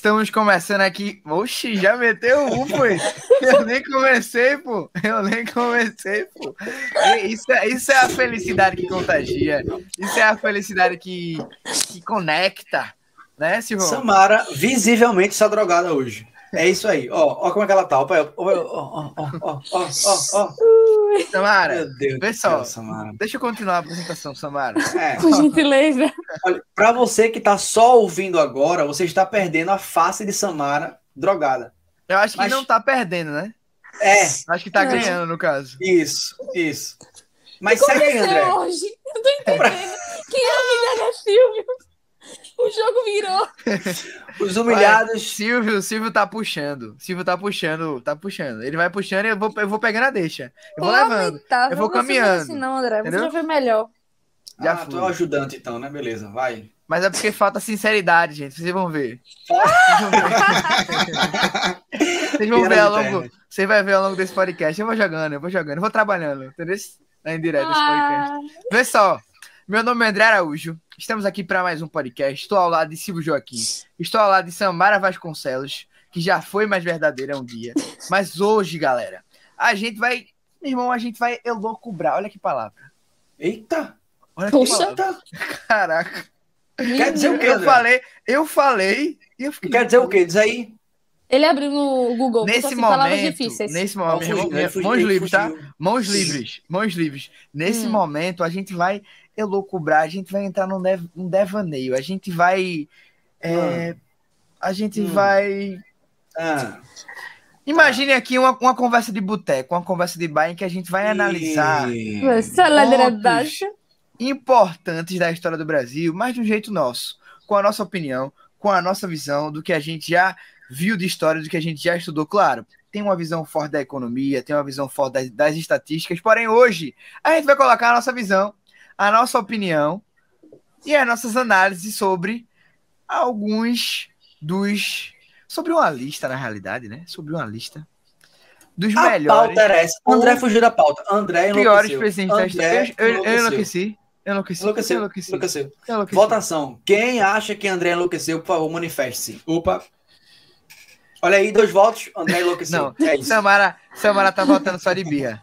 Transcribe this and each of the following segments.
Estamos começando aqui. Oxi, já meteu um, foi? Eu nem comecei, pô. Isso é a felicidade que contagia. Isso é a felicidade que conecta, né, Silvão? Samara visivelmente está drogada hoje. É isso aí. Ó como é que ela tá. Samara, Meu Deus vê do só. céu, Samara. Deixa eu continuar a apresentação, Samara. Por gentileza. Olha, para você que está só ouvindo agora, você está perdendo a face de Samara drogada. Eu acho que não tá perdendo, né? Acho que tá ganhando, no caso. Isso. Mas segue aí, André. Hoje? Eu tô entendendo. Quem é a menina Silvio? O jogo virou. Os humilhados. Olha, Silvio tá puxando. Tá puxando. Ele vai puxando e eu vou pegando a deixa. Eu vou levando. Eu vou caminhando. Assim, não, André. Entendeu? Você já foi melhor. Tu é o ajudante, então, né? Beleza, vai. Mas é porque falta sinceridade, gente. Vocês vão ver. Vocês vão ver ao longo. Você vai ver ao longo desse podcast. Eu vou jogando. Eu vou trabalhando. Entendeu? Na indireta desse podcast. Vê só. Meu nome é André Araújo. Estamos aqui para mais um podcast. Estou ao lado de Silvio Joaquim. Estou ao lado de Samara Vasconcelos, que já foi mais verdadeira um dia. Mas hoje, galera, a gente vai elocubrar. Olha que palavra. Eita! Olha que palavra. Caraca. Quer dizer o quê, Eu falei. E eu fiquei... Quer dizer o quê? Diz aí. Ele abriu no Google. Nesse momento, mãos livres, tá? Mãos livres. Nesse momento, a gente vai elocubrar, a gente vai entrar num devaneio, a gente vai... Imagine aqui uma conversa de boteco, uma conversa de bar em que a gente vai analisar pontos importantes da história do Brasil, mas de um jeito nosso, com a nossa opinião, com a nossa visão do que a gente já viu de história, do que a gente já estudou. Claro, tem uma visão forte da economia, tem uma visão forte das estatísticas, porém hoje a gente vai colocar a nossa visão, a nossa opinião e as nossas análises sobre sobre uma lista, na realidade, né? Sobre uma lista dos melhores. A pauta era essa. André fugiu da pauta. André enlouqueceu. Piores presidentes da história. Eu enlouqueci. Votação. Quem acha que André enlouqueceu, por favor, manifeste-se. Opa. Olha aí, 2 votos. André enlouqueceu. Não, é isso. Samara tá votando só de birra.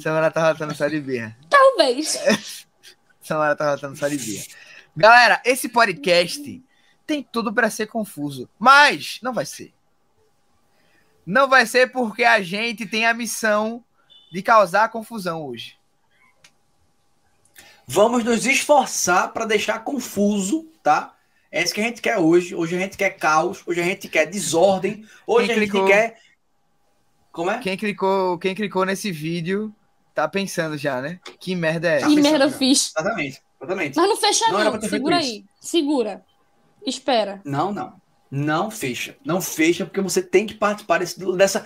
Talvez. Samara tá votando só de birra. Galera, esse podcast tem tudo para ser confuso, mas não vai ser. Não vai ser porque a gente tem a missão de causar confusão hoje. Vamos nos esforçar para deixar confuso, tá? É isso que a gente quer hoje. Hoje a gente quer caos, hoje a gente quer desordem, hoje a gente quer... Como é? Quem clicou nesse vídeo tá pensando já, né? Que merda é essa? Que merda eu fiz. Exatamente. Mas não fecha não. Segura aí. Segura. Espera. Não fecha. Não fecha porque você tem que participar dessa...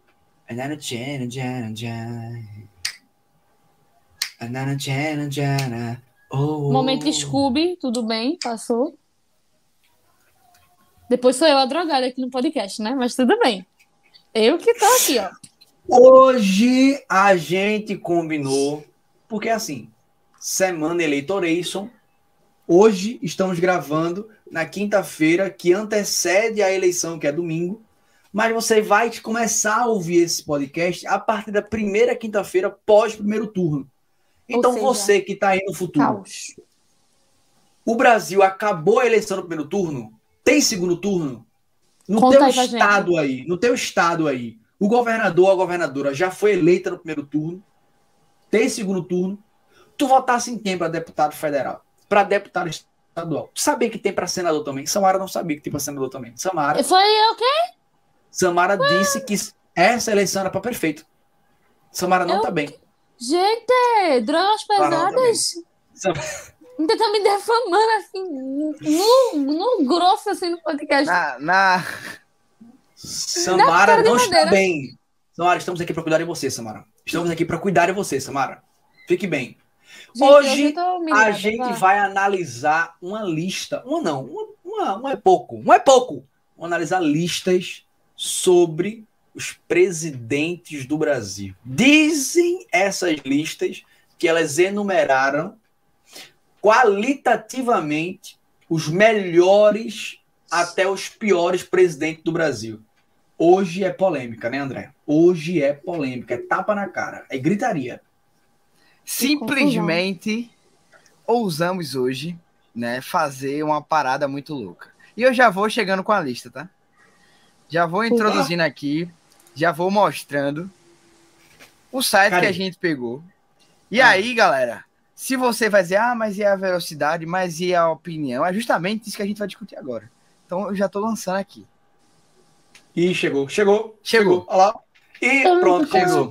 Momento Scooby, tudo bem, passou. Depois sou eu a drogada aqui no podcast, né? Mas tudo bem. Eu que tô aqui, ó. Hoje a gente combinou, porque assim, semana eleitoration, hoje estamos gravando na quinta-feira, que antecede a eleição, que é domingo, mas você vai começar a ouvir esse podcast a partir da primeira quinta-feira pós primeiro turno. Então você que está aí no futuro, caos. O Brasil acabou a eleição no primeiro turno? Tem segundo turno? No teu estado aí, o governador ou a governadora já foi eleita no primeiro turno? Tem segundo turno? Tu votasse em quem para deputado federal? Para deputado estadual? Tu sabia que tem para senador também? Samara não sabia que tem para senador também. Samara... Foi o quê? Samara disse que essa eleição era para prefeito. Samara não tá bem. Gente, drogas pesadas. Ainda tá me defamando assim, no grosso assim no podcast. Samara não está bem. Samara, estamos aqui para cuidar de você, Samara. Estamos aqui para cuidar de você, Samara. Fique bem. Gente, hoje a gente vai analisar uma lista. Um é pouco. Vamos analisar listas sobre os presidentes do Brasil. Dizem essas listas que elas enumeraram qualitativamente os melhores até os piores presidentes do Brasil. Hoje é polêmica, né, André? Hoje é polêmica, é tapa na cara, é gritaria. Simplesmente ousamos hoje, né, fazer uma parada muito louca. E eu já vou chegando com a lista, tá? Já vou introduzindo aqui, já vou mostrando o site que a gente pegou. E aí, galera, se você vai dizer, mas e a velocidade, mas e a opinião? É justamente isso que a gente vai discutir agora. Então eu já tô lançando aqui. Ih, chegou. Olha lá. E pronto, chegou.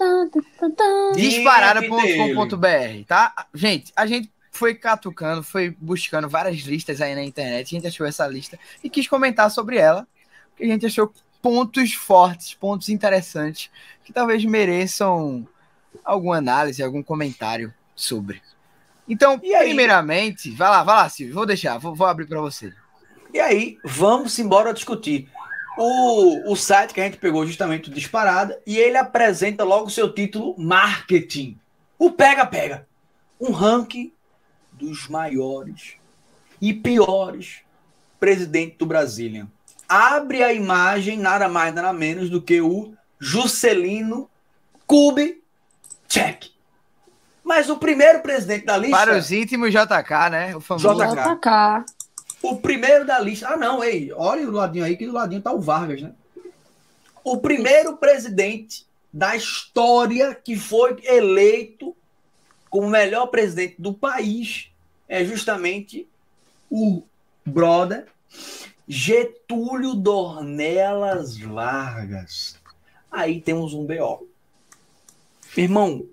Disparada.com.br, tá? Gente, a gente foi catucando, foi buscando várias listas aí na internet, a gente achou essa lista e quis comentar sobre ela, porque a gente achou pontos fortes, pontos interessantes, que talvez mereçam alguma análise, algum comentário sobre. Então, primeiramente, vai lá, Silvio, vou abrir para você. E aí, vamos embora discutir. O site que a gente pegou justamente o Disparada, e ele apresenta logo o seu título Marketing. O pega-pega. Um ranking dos maiores e piores presidentes do Brasil. Abre a imagem, nada mais, nada menos do que o Juscelino Kubitschek. Mas o primeiro presidente da lista... Para os íntimos, JK, né? O famoso JK. O primeiro da lista... olha o ladinho aí, que do ladinho tá o Vargas, né? O primeiro presidente da história que foi eleito como o melhor presidente do país é justamente o brother Getúlio Dornelas Vargas. Aí temos um BO. Irmão,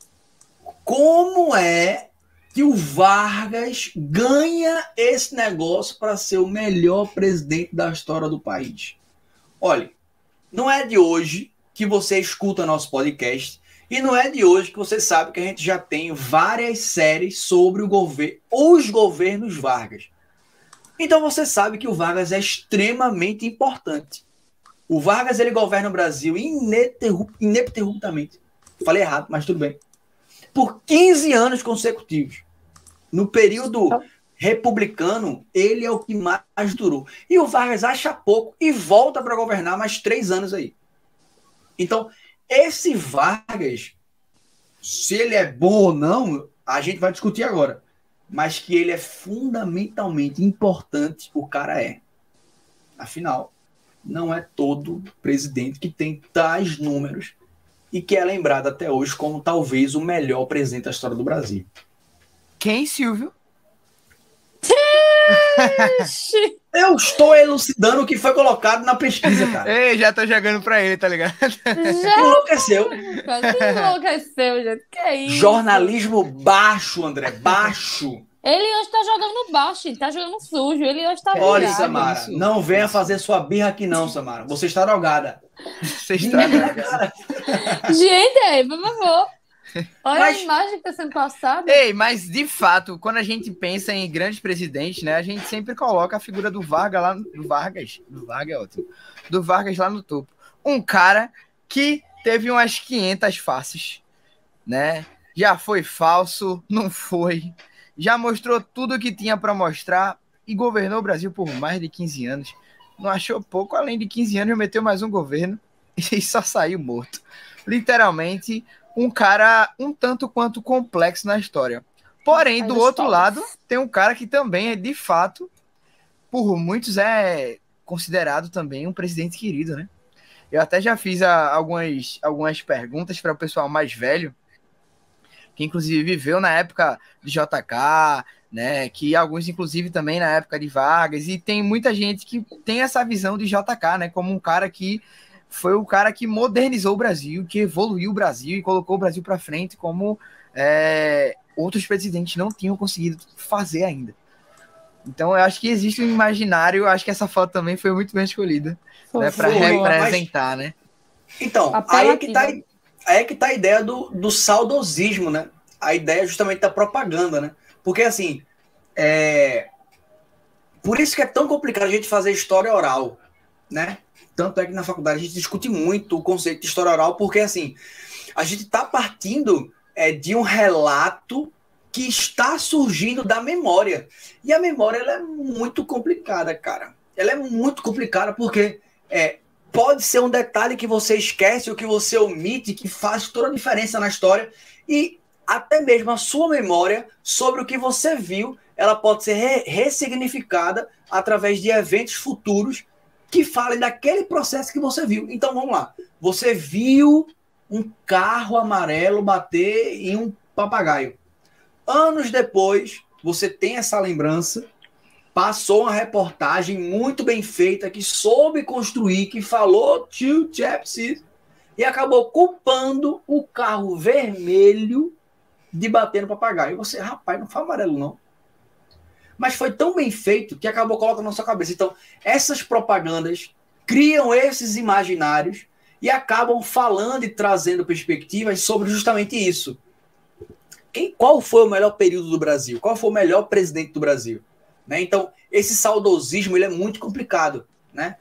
como é que o Vargas ganha esse negócio para ser o melhor presidente da história do país? Olha, não é de hoje que você escuta nosso podcast e não é de hoje que você sabe que a gente já tem várias séries sobre os governos Vargas. Então você sabe que o Vargas é extremamente importante. O Vargas, ele governa o Brasil ininterruptamente. Falei errado, mas tudo bem. Por 15 anos consecutivos. No período republicano, ele é o que mais durou. E o Vargas acha pouco e volta para governar mais 3 anos aí. Então, esse Vargas, se ele é bom ou não, a gente vai discutir agora. Mas que ele é fundamentalmente importante, o cara é. Afinal, não é todo presidente que tem tais números e que é lembrado até hoje como talvez o melhor presidente da história do Brasil. Quem, Silvio? Eu estou elucidando o que foi colocado na pesquisa, cara. Ei, já tô jogando pra ele, tá ligado? Já enlouqueceu. Enlouqueceu, gente. Que é isso? Jornalismo baixo, André, baixo. Ele hoje tá jogando baixo, ele tá jogando sujo. Ele hoje tá Olha, Samara, não venha fazer sua birra aqui não, Samara. Você está drogada. Você está drogada. Gente, por favor. Olha a imagem que está sendo passada. Ei, mas de fato, quando a gente pensa em grandes presidentes, né, a gente sempre coloca a figura do Vargas lá, do Vargas é ótimo, do Vargas lá no topo. Um cara que teve umas 500 faces, né? Já foi falso, não foi. Já mostrou tudo o que tinha para mostrar e governou o Brasil por mais de 15 anos. Não achou pouco, além de 15 anos, meteu mais um governo e só saiu morto. Literalmente, um cara um tanto quanto complexo na história. Porém, do outro lado, tem um cara que também é, de fato, por muitos é considerado também um presidente querido, né? Eu até já fiz algumas perguntas para o pessoal mais velho, que inclusive viveu na época de JK, né? Que alguns, inclusive, também na época de Vargas, e tem muita gente que tem essa visão de JK, né? Como um cara que foi o cara que modernizou o Brasil, que evoluiu o Brasil e colocou o Brasil para frente como outros presidentes não tinham conseguido fazer ainda. Então, eu acho que existe um imaginário, acho que essa foto também foi muito bem escolhida, né, para representar, né? Então, aí é que tá a ideia do saudosismo, né? A ideia justamente da propaganda, né? Porque, assim, por isso que é tão complicado a gente fazer história oral, né? Tanto é que na faculdade a gente discute muito o conceito de história oral, porque, assim, a gente está partindo de um relato que está surgindo da memória. E a memória, ela é muito complicada, cara. ela é muito complicada porque pode ser um detalhe que você esquece ou que você omite que faz toda a diferença na história e até mesmo a sua memória sobre o que você viu, ela pode ser ressignificada através de eventos futuros que falem daquele processo que você viu. Então, vamos lá. Você viu um carro amarelo bater em um papagaio. Anos depois, você tem essa lembrança, passou uma reportagem muito bem feita, que soube construir, que falou to Chapsy, e acabou culpando o carro vermelho de bater no papagaio. E você, rapaz, não foi amarelo, não. Mas foi tão bem feito que acabou colocando na sua cabeça. Então, essas propagandas criam esses imaginários e acabam falando e trazendo perspectivas sobre justamente isso. Qual foi o melhor período do Brasil? Qual foi o melhor presidente do Brasil? Né? Então, esse saudosismo ele é muito complicado. Né?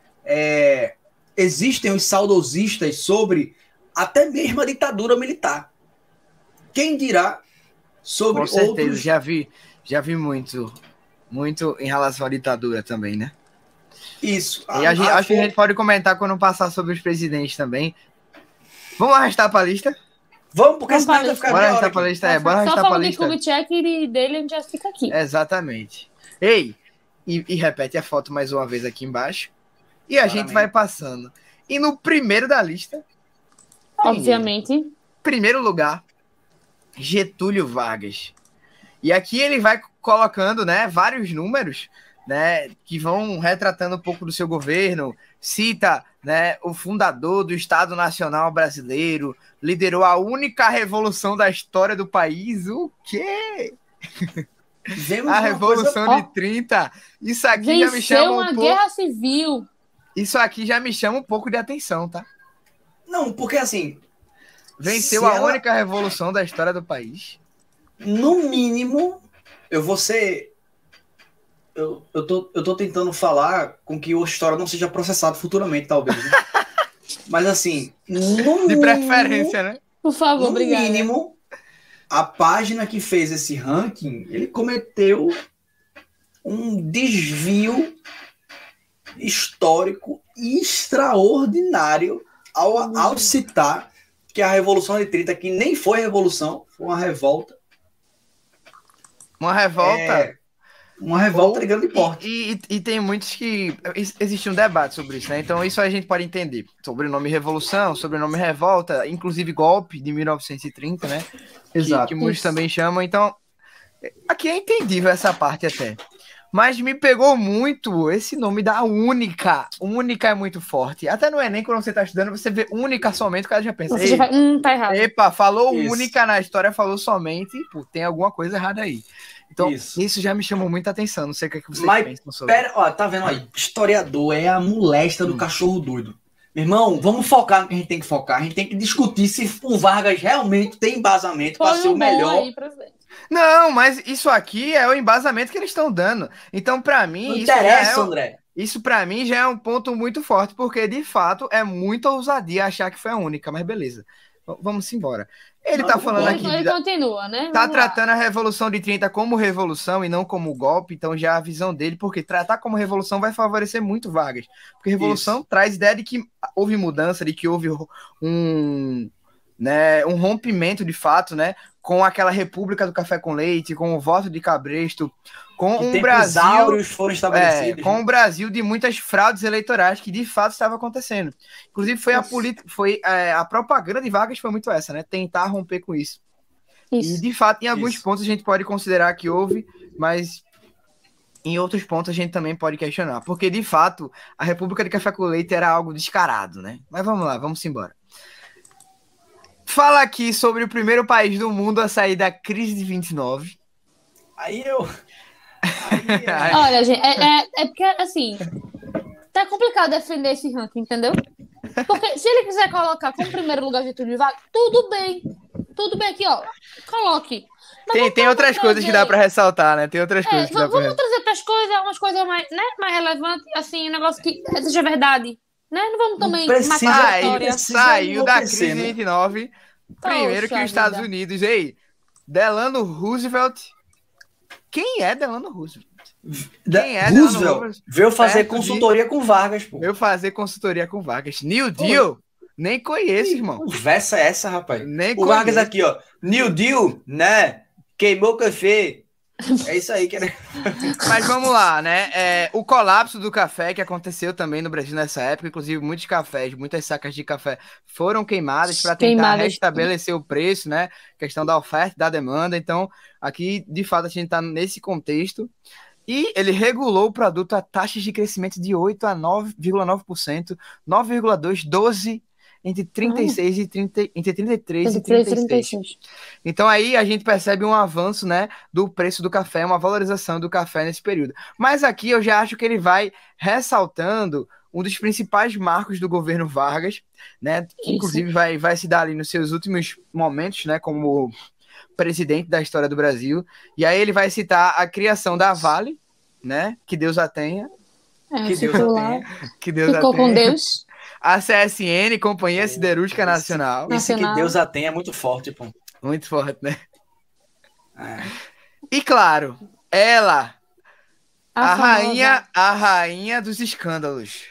Existem os saudosistas sobre até mesmo a ditadura militar. Quem dirá sobre outros... Com certeza, já vi muito em relação à ditadura também, né? Isso. E acho que a gente pode comentar quando passar sobre os presidentes também. Vamos arrastar para a lista? Vamos, porque senão vai ficar bora arrastar para a lista. Bora arrastar para a lista. Só falando de Kubitschek e dele, a gente já fica aqui. Exatamente. Ei, e repete a foto mais uma vez aqui embaixo. E a gente vai passando. E no primeiro da lista... Obviamente. Primeiro lugar, Getúlio Vargas. E aqui ele vai colocando, né, vários números, né, que vão retratando um pouco do seu governo. Cita, né, o fundador do Estado Nacional Brasileiro, liderou a única revolução da história do país. O quê? A Revolução de 30. Isso aqui já me chama uma guerra civil. Isso aqui já me chama um pouco de atenção, tá? Não, porque assim... Venceu a única revolução da história do país. No mínimo, eu vou ser... Eu tô tentando falar com que a história não seja processada futuramente, talvez. Né? Mas assim, de preferência, né? Por favor, obrigado. No mínimo, a página que fez esse ranking, ele cometeu um desvio histórico extraordinário ao citar que a Revolução de 30, que nem foi revolução, foi uma revolta. Uma revolta? Uma revolta de grande porte. E tem muitos que... Existe um debate sobre isso, né? Então isso a gente pode entender. Sobrenome Revolução, sobrenome Revolta, inclusive golpe de 1930, né? Exato. Que muitos também chamam. Então, aqui é entendível essa parte até. Mas me pegou muito esse nome da Única. Única é muito forte. Até no Enem, quando você tá estudando, você vê Única somente, o cara já pensa. Você já vai, tá errado. Epa, falou isso. Única na história, falou somente. Pô, tem alguma coisa errada aí. Então, isso já me chamou muita atenção. Não sei o que vocês pensam sobre. Pera, ó, tá vendo aí? Historiador é a molesta do cachorro doido. Meu irmão, vamos focar no que a gente tem que focar. A gente tem que discutir se o Vargas realmente tem embasamento para ser o melhor. Aí, não, mas isso aqui é o embasamento que eles estão dando. Então, para mim... Não interessa, André. Isso, para mim, já é um ponto muito forte, porque, de fato, é muita ousadia achar que foi a única, mas beleza. Vamos embora. Ele tá falando aqui... Ele continua, né? Tá tratando a Revolução de 30 como revolução e não como golpe, então já a visão dele, porque tratar como revolução vai favorecer muito Vargas. Porque revolução traz ideia de que houve mudança, de que houve um rompimento, de fato, né? Com aquela República do Café com Leite, com o voto de Cabresto, com um Brasil... foram estabelecidos. Com um Brasil de muitas fraudes eleitorais que de fato estava acontecendo. Inclusive foi a propaganda de Vargas foi muito essa, né? Tentar romper com isso. E de fato, em alguns pontos a gente pode considerar que houve, mas em outros pontos a gente também pode questionar. Porque de fato, a República de Café com Leite era algo descarado, né? Mas vamos lá, vamos embora. Fala aqui sobre o primeiro país do mundo a sair da crise de 29. Olha, gente, é porque, assim, tá complicado defender esse ranking, entendeu? Porque se ele quiser colocar como primeiro lugar Getúlio Vargas, tudo bem aqui, ó, coloque. Tem outras coisas que dá pra ressaltar, né? Tem outras coisas que dá pra... Vamos trazer outras coisas, umas coisas mais, né, mais relevantes, assim, um negócio que seja verdade. Né? Não vamos também matar a história. Saiu da crise de 29, primeiro que os Estados Unidos. Ei, Delano Roosevelt. Quem é Delano Roosevelt? Quem é? Roosevelt veio fazer consultoria com Vargas, pô. Veio fazer consultoria com Vargas. New Deal? Nem conheço, irmão. Conversa é essa, rapaz? Nem o Vargas aqui, ó. New Deal, né? Queimou o café. É isso aí, que Mas vamos lá, né? O colapso do café que aconteceu também no Brasil nessa época, inclusive muitos cafés, muitas sacas de café foram queimadas para tentar restabelecer o preço, né? Questão da oferta e da demanda. Então, aqui, de fato, a gente está nesse contexto. E ele regulou o produto a taxas de crescimento de 8 a 9,9%, 9,2%, 12%, entre 36 e 30, entre 33 e 36. Então aí a gente percebe um avanço, né, do preço do café, uma valorização do café nesse período. Mas aqui eu já acho que ele vai ressaltando um dos principais marcos do governo Vargas, né, que inclusive vai se dar ali nos seus últimos momentos, né, como presidente da história do Brasil. E aí ele vai citar a criação da Vale, né, que Deus a tenha. Que Deus a tenha. Que Deus ficou com Deus. A CSN, Companhia Siderúrgica Nacional. Esse que Deus a tenha é muito forte, pô. Muito forte, né? E claro, ela, a rainha dos escândalos.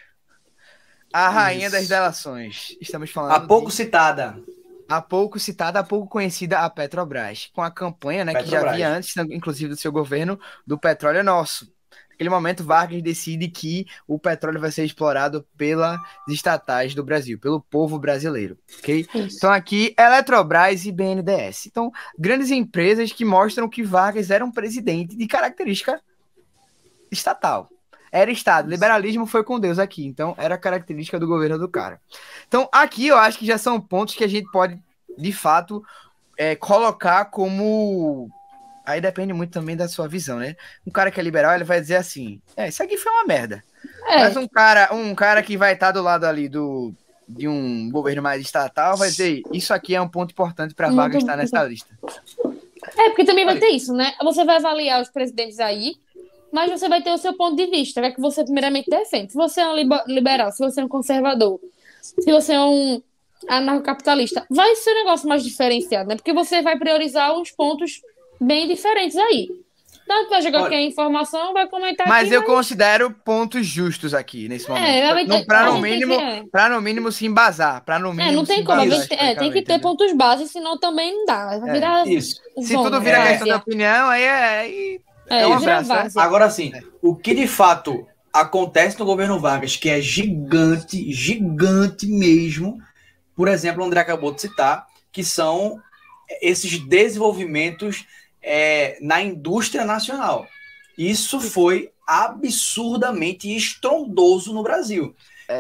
A rainha das delações. Estamos falando há pouco citada, há pouco conhecida, a Petrobras, com a campanha, né, que já havia antes, inclusive do seu governo, do petróleo é nosso. Naquele momento, Vargas decide que o petróleo vai ser explorado pelas estatais do Brasil, pelo povo brasileiro, ok? Isso. Então aqui, Eletrobras e BNDES. Então, grandes empresas que mostram que Vargas era um presidente de característica estatal. Era Estado. Liberalismo foi com Deus aqui. Então, era característica do governo do cara. Então, aqui eu acho que já são pontos que a gente pode, de fato, colocar como... Aí depende muito também da sua visão, né? Um cara que é liberal, ele vai dizer assim, isso aqui foi uma merda. Mas um cara que vai estar do lado ali de um governo mais estatal vai dizer, isso aqui é um ponto importante para Vargas estar nessa lista. Porque também vai ter isso, né? Você vai avaliar os presidentes aí, mas você vai ter o seu ponto de vista, que você primeiramente defende. Se você é um liberal, se você é um conservador, se você é um anarcocapitalista, vai ser um negócio mais diferenciado, né? Porque você vai priorizar uns pontos bem diferentes aí. Tanto vai jogar qualquer informação, vai comentar. Mas eu considero pontos justos aqui, nesse momento. Para no mínimo se embasar. Não tem como. Tem que ter pontos básicos, senão também não dá. Vai virar isso. Se tudo vira questão de opinião, aí um abraço. Né? Agora sim, o que de fato acontece no governo Vargas, que é gigante, gigante mesmo, por exemplo, o André acabou de citar, que são esses desenvolvimentos na indústria nacional. Isso foi absurdamente estrondoso no Brasil.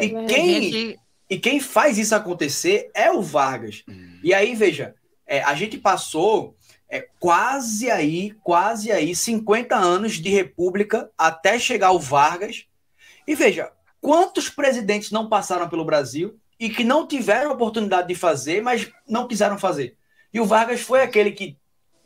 E quem faz isso acontecer é o Vargas. E aí, veja, a gente passou quase aí 50 anos de república até chegar o Vargas. E veja, quantos presidentes não passaram pelo Brasil e que não tiveram a oportunidade de fazer, mas não quiseram fazer. E o Vargas foi aquele que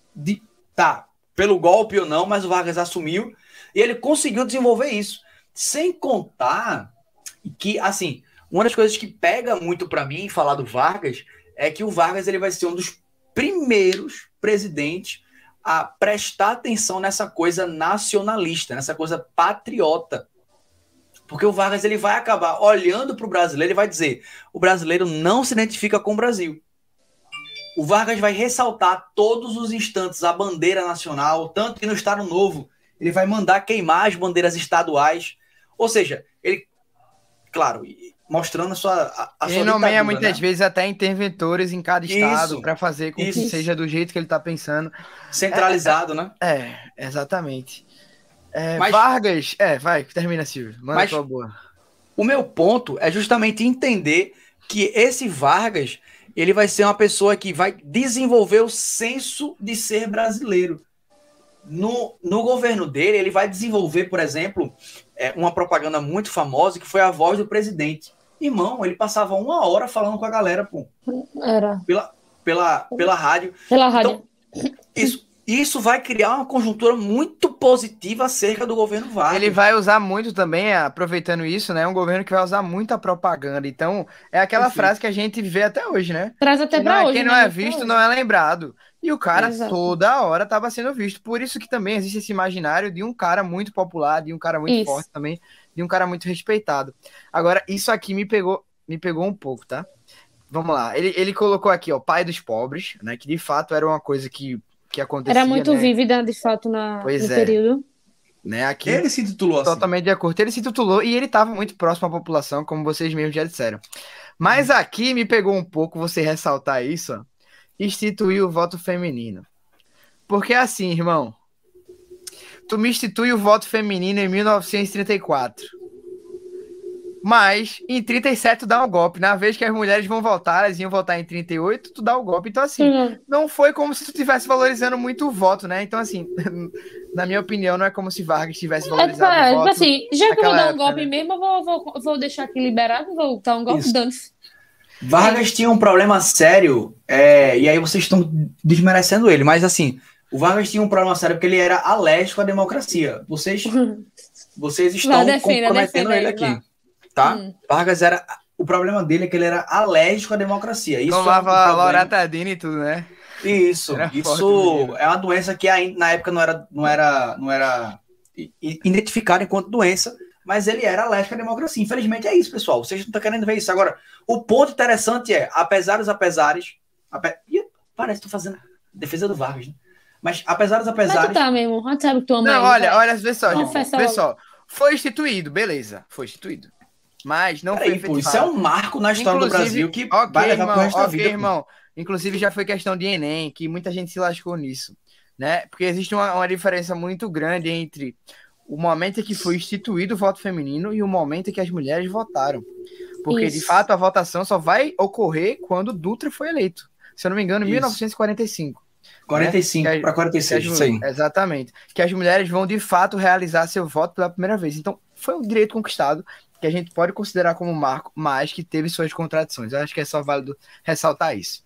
pelo golpe ou não, mas o Vargas assumiu e ele conseguiu desenvolver isso. Sem contar que, assim, uma das coisas que pega muito para mim falar do Vargas é que o Vargas ele vai ser um dos primeiros presidentes a prestar atenção nessa coisa nacionalista, nessa coisa patriota. Porque o Vargas ele vai acabar olhando para o brasileiro e vai dizer, o brasileiro não se identifica com o Brasil. O Vargas vai ressaltar todos os instantes a bandeira nacional, tanto que no Estado Novo ele vai mandar queimar as bandeiras estaduais. Ou seja, ele, claro, mostrando a sua ele nomeia muitas vezes até interventores em cada estado para fazer com que seja do jeito que ele está pensando. Centralizado, né? Exatamente. Vargas... vai, termina, Silvio. Manda a tua boa. O meu ponto é justamente entender que esse Vargas... ele vai ser uma pessoa que vai desenvolver o senso de ser brasileiro. No governo dele, ele vai desenvolver, por exemplo, uma propaganda muito famosa, que foi a voz do presidente. Irmão, ele passava 1 hora falando com a galera, pô. Era. Pela rádio. Pela rádio. Então, isso vai criar uma conjuntura muito positiva acerca do governo Vargas. Ele vai usar muito também, aproveitando isso, né? Um governo que vai usar muita propaganda. Então, é aquela frase que a gente vê até hoje, né? Traz até pra hoje. Quem não é visto não é lembrado. E o cara toda hora estava sendo visto. Por isso que também existe esse imaginário de um cara muito popular, de um cara muito forte também, de um cara muito respeitado. Agora, isso aqui me pegou um pouco, tá? Vamos lá. Ele colocou aqui, ó, pai dos pobres, né? Que de fato era uma coisa que acontecia. Era muito vívida, de fato, no período. Né? Aqui, ele se intitulou totalmente de acordo. Ele se intitulou e ele estava muito próximo à população, como vocês mesmos já disseram. Mas aqui me pegou um pouco você ressaltar isso, ó, instituir o voto feminino. Porque assim, irmão, tu me institui o voto feminino em 1934. Mas em 37 tu dá um golpe. Na vez que as mulheres vão votar, elas iam votar em 38, tu dá o golpe. Então, assim, não foi como se tu estivesse valorizando muito o voto, né? Então, assim, na minha opinião, não é como se Vargas tivesse valorizado o voto. Assim, já que eu vou dar um golpe mesmo, eu vou deixar aqui liberado, vou dar um golpe, dane-se. Vargas tinha um problema sério, e aí vocês estão desmerecendo ele, mas assim, o Vargas tinha um problema sério porque ele era alérgico à democracia. Vocês estão comprometendo ele aqui. Tá? Vargas era... O problema dele é que ele era alérgico à democracia. Isso tomava loratadina e tudo, né? Isso é uma doença que na época não era identificada enquanto doença, mas ele era alérgico à democracia. Infelizmente é isso, pessoal. Vocês não estão querendo ver isso. Agora, o ponto interessante é, apesar dos apesares... Parece que estou fazendo defesa do Vargas, né? Mas apesar dos apesares... Mas tu tá mesmo. Sabe que tu ama não, olha, vê só. Foi instituído, beleza. Foi instituído. Mas não foi efetivado. Isso é um marco na história do Brasil que vai levar pro resto da vida. Irmão. Inclusive já foi questão de Enem, que muita gente se lascou nisso, né? Porque existe uma diferença muito grande entre o momento em que foi instituído o voto feminino e o momento em que as mulheres votaram. Porque, de fato, a votação só vai ocorrer quando Dutra foi eleito. Se eu não me engano, em 1945. 45 para 46, isso aí. Exatamente. Que as mulheres vão, de fato, realizar seu voto pela primeira vez. Então, foi um direito conquistado que a gente pode considerar como marco, mas que teve suas contradições. Eu acho que é só válido ressaltar isso.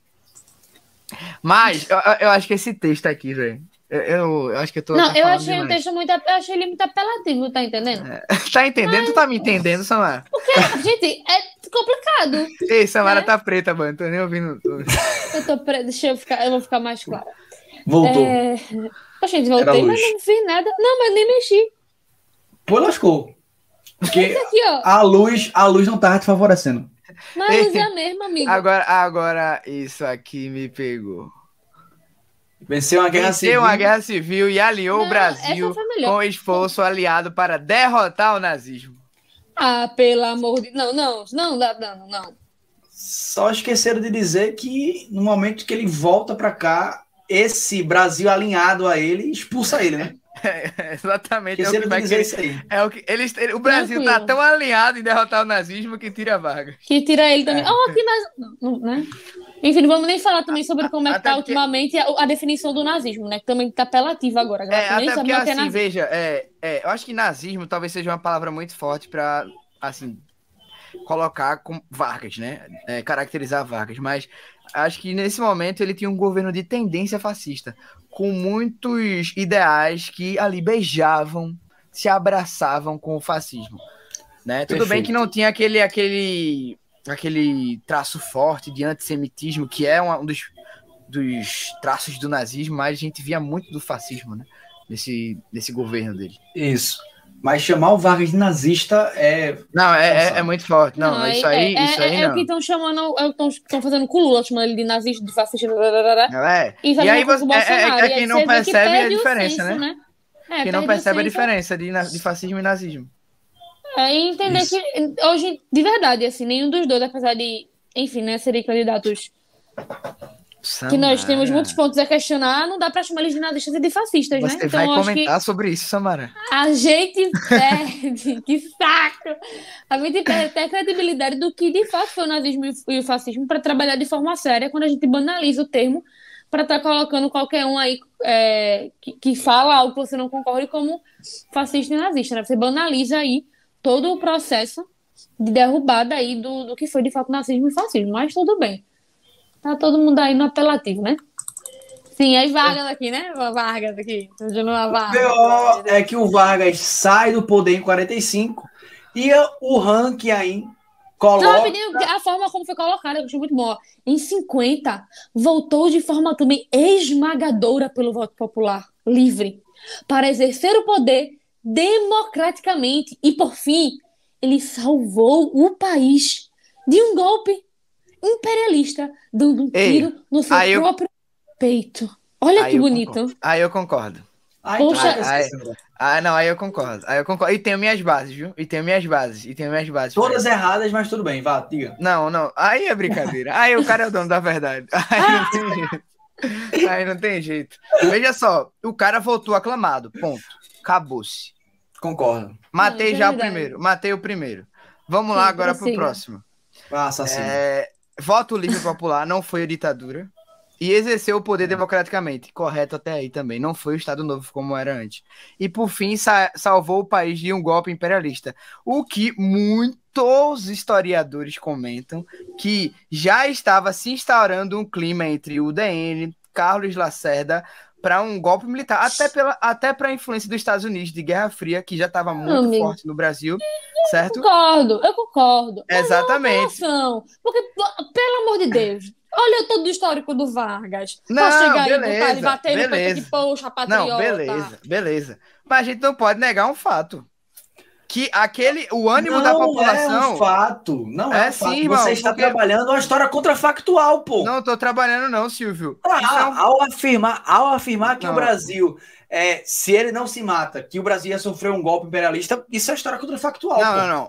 Mas, eu acho que esse texto aqui, velho, eu acho que eu tô... Não, eu achei o texto muito apelativo, tá entendendo? Tá entendendo? Tu tá me entendendo, Samara? Porque, gente, é complicado. Ei, Samara tá preta, mano, tô nem ouvindo. Eu tô preta, eu vou ficar mais clara. Voltou. Gente, voltei, mas não fiz nada. Não, mas nem mexi. Pô, lascou. Porque aqui, a luz não tava te favorecendo. Mas a luz é a mesma, amigo. Agora isso aqui me pegou. Venceu uma guerra civil e aliou o Brasil com esforço aliado para derrotar o nazismo. Ah, pelo amor de... Não. Só esqueceram de dizer que no momento que ele volta para cá, esse Brasil alinhado a ele expulsa ele, né? Exatamente. O Brasil tá tão alinhado em derrotar o nazismo que tira a Vargas. Que tira ele também. Né? Enfim, não vamos nem falar também sobre como é que tá ultimamente a definição do nazismo, né? Que também tá apelativa agora. Até porque, assim, veja, eu acho que nazismo talvez seja uma palavra muito forte para, assim, colocar com Vargas, né? Caracterizar Vargas, mas acho que nesse momento ele tinha um governo de tendência fascista, com muitos ideais que ali beijavam, se abraçavam com o fascismo, né? Tudo bem que não tinha aquele traço forte de antissemitismo, que é um dos traços do nazismo, mas a gente via muito do fascismo, né? Nesse governo dele. Isso. Mas chamar o Vargas de nazista é... Não, é muito forte. Não, isso aí não. É o que estão chamando... Estão fazendo com o Lula, chamando ele de nazista, de fascista... E aí quem não percebe a diferença, né? Quem não percebe a diferença de fascismo e nazismo. E entender que hoje, de verdade, assim, nenhum dos dois, apesar de, enfim, né, serem candidatos... Samara. Que nós temos muitos pontos a questionar, não dá pra chamar eles de nazistas e de fascistas, né? Você vai comentar sobre isso, Samara. A gente perde, que saco! A gente perde até a credibilidade do que de fato foi o nazismo e o fascismo para trabalhar de forma séria quando a gente banaliza o termo para estar colocando qualquer um aí que fala algo que você não concorda como fascista e nazista, né? Você banaliza aí todo o processo de derrubada aí do que foi de fato nazismo e fascismo, mas tudo bem. Tá todo mundo aí no apelativo, né? Sim, aí Vargas aqui, né? Vargas aqui. O pior é que o Vargas sai do poder em 45 e o ranking aí coloca... A forma como foi colocada, eu achei muito boa. Em 50, voltou de forma também esmagadora pelo voto popular, livre, para exercer o poder democraticamente. E, por fim, ele salvou o país de um golpe imperialista, dando um tiro no seu próprio peito. Olha que bonito. Aí eu concordo. Poxa, não, aí eu concordo. E tenho minhas bases, viu? E tenho minhas bases. Todas erradas, mas tudo bem, vá, diga. Não. Aí é brincadeira. Aí o cara é o dono da verdade. Aí não tem jeito. Veja só, o cara voltou aclamado. Ponto. Acabou-se. Concordo. Matei o primeiro. Vamos lá agora pro próximo. Assassino. Voto livre popular não foi a ditadura. E exerceu o poder democraticamente. Correto até aí também. Não foi o Estado Novo como era antes. E, por fim, salvou o país de um golpe imperialista. O que muitos historiadores comentam que já estava se instaurando um clima entre o UDN, Carlos Lacerda, para um golpe militar. Até para a influência dos Estados Unidos de Guerra Fria, que já estava muito forte no Brasil. Certo? Eu concordo. Exatamente. Porque, pelo amor de Deus... Olha todo o histórico do Vargas. Não, chegar beleza, e bater no peito que, poxa, patriota. Não, beleza. Mas a gente não pode negar um fato. Que o ânimo da população... Não é um fato. Não é um fato. Sim, irmão, você está trabalhando uma história contrafactual, pô. Não estou trabalhando não, Silvio. Ao afirmar que o Brasil... se ele não se mata, que o Brasil ia sofrer um golpe imperialista, isso é história contrafactual. Não.